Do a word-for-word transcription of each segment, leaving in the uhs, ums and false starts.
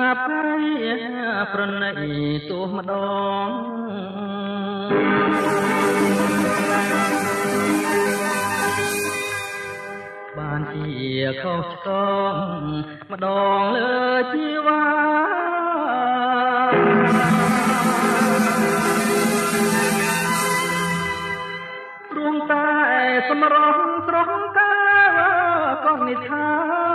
ងាប់ហើយប្រណីទោះម្ដងបានជាខុសឆ្គងម្ដងលើជីវ៉ារួងតែសម្រស់ស្រស់កាក៏និថា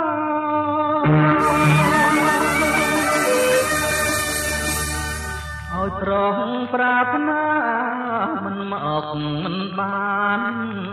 ឲ្យត្រង់ប្រាថ្នាមិនមកមិនបាន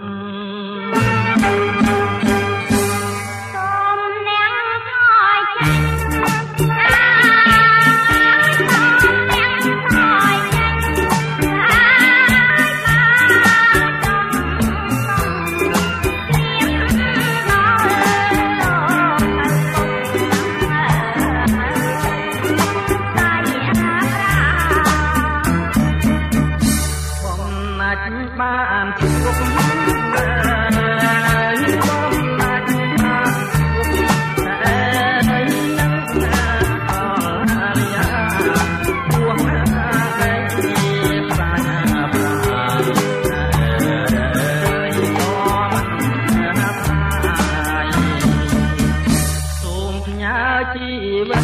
បានជួបជីវិត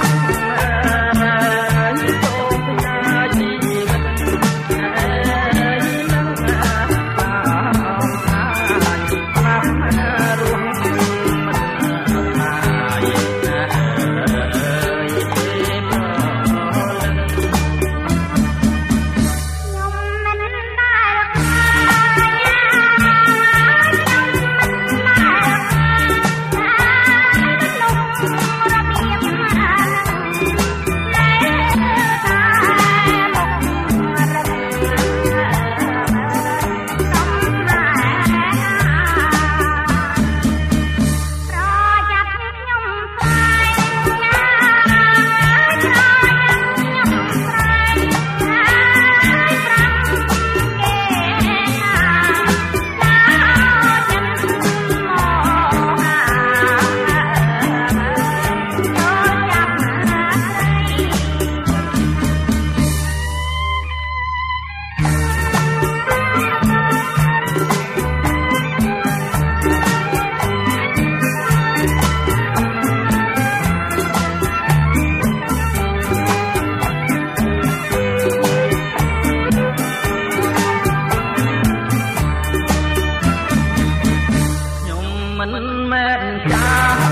មិនមែនចា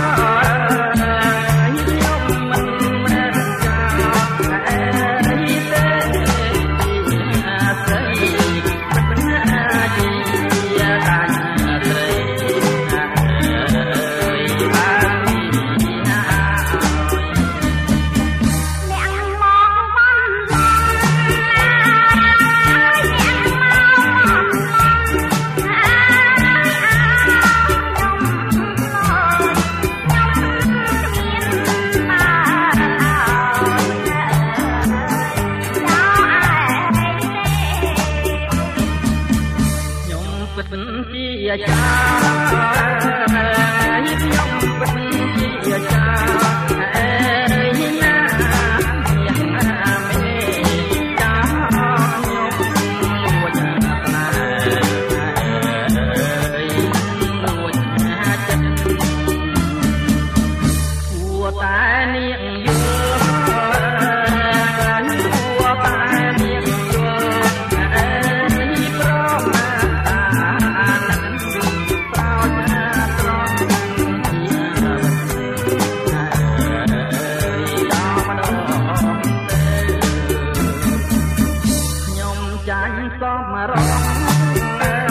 ខ្ញុំមិនមែនចាអេទេអាស្រ័យមិនណាជាដាច់ត្រីអើយបានណាអ្នកមកបានជាចាខ្ញុំពិតជាចាអេណាយ៉ាងណាមេចាខ្ញុំលួចណាអើយលួចចិត្តគួរតែនាងយល់គួរតែនាងយល់អេប្រមាចាញ់សមរង